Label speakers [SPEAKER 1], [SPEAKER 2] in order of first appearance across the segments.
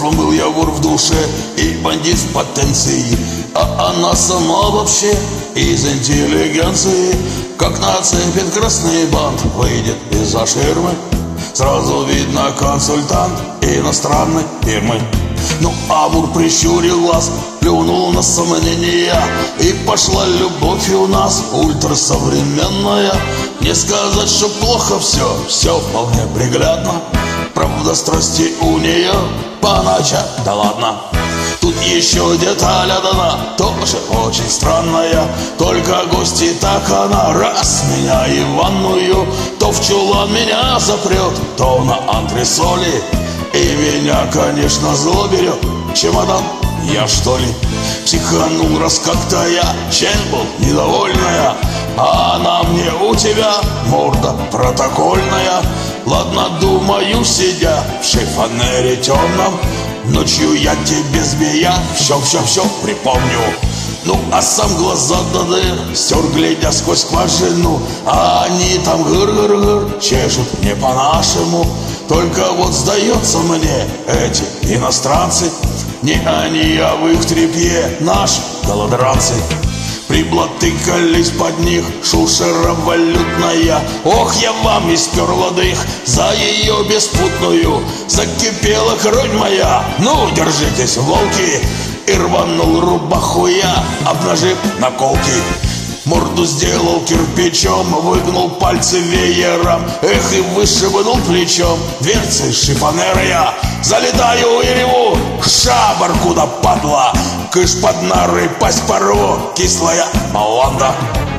[SPEAKER 1] прошлом был я вор в душе и бандит в потенции, а она сама вообще из интеллигенции. Как нацепит красный бант, выйдет из-за ширмы, сразу видно консультант иностранной фирмы. Ну, Амур прищурил глаз, плюнул на сомнения, и пошла любовь у нас ультрасовременная. Не сказать, что плохо все вполне приглядно. Правда, страсти у нее понача, да ладно. Тут еще деталь одна, тоже очень странная. Только гости так она раз меня и в ванную, то в чулан меня запрет, то на антресоли. И меня, конечно, зло берет. Чемодан, я что ли психанул, раз как-то я чель был недовольная, а она мне: у тебя морда протокольная. Ладно, думаю, сидя в шифонере темном, ночью я тебе змея все припомню. Ну, а сам глаза до дыр стер, глядя сквозь скважину, а они там гыр-гыр-гыр чешут не по-нашему. Только вот сдается мне, эти иностранцы, не они, а в их тряпье наши голодранцы. Приблатыкались под них шушера валютная. Ох, я вам исперла дых за ее беспутную. Закипела кровь моя, ну, держитесь, волки. И рванул рубаху я, обнажив наколки. Морду сделал кирпичом, выгнул пальцы веером, эх, и вышибнул плечом дверцы шифонера я. Залетаю и реву: ша, баркуда, падла, кыш под нары, пасть порву, кислая баланда.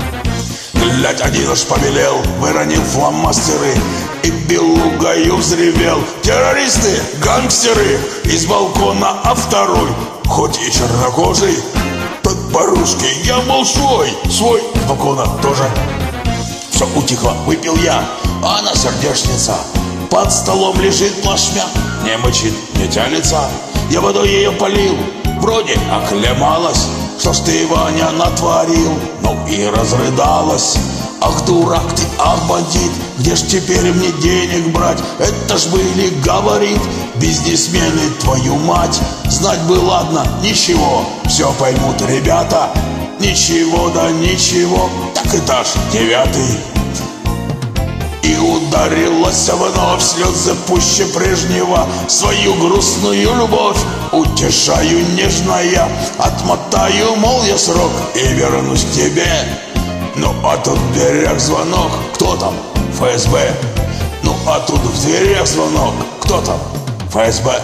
[SPEAKER 1] Глядь, один аж побелел, выронил фломастеры и белугою взревел: террористы, гангстеры! Из балкона, а второй, хоть и чернокожий, подпорушки, я был свой с балкона тоже. Все утихло, выпил я, а она сердечница под столом лежит плашмя, не мычит, не тянется. Я водой ее полил, вроде оклемалась. Что ж ты, Ваня, натворил? Ну и разрыдалась. Ах, дурак ты, ах, бандит, где ж теперь мне денег брать? Это ж были, говорит, бизнесмены, твою мать. Знать бы, ладно, ничего, все поймут ребята. Ничего, да ничего, так этаж 9. И ударилась вновь слезы пуще прежнего. Свою грустную любовь утешаю нежная. Отмотаю, мол, я срок и вернусь к тебе. Ну а тут в дверях звонок, кто там? ФСБ. Ну а тут в дверях звонок, кто там? ФСБ.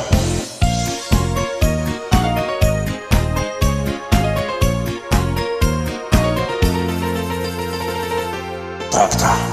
[SPEAKER 1] Так-то.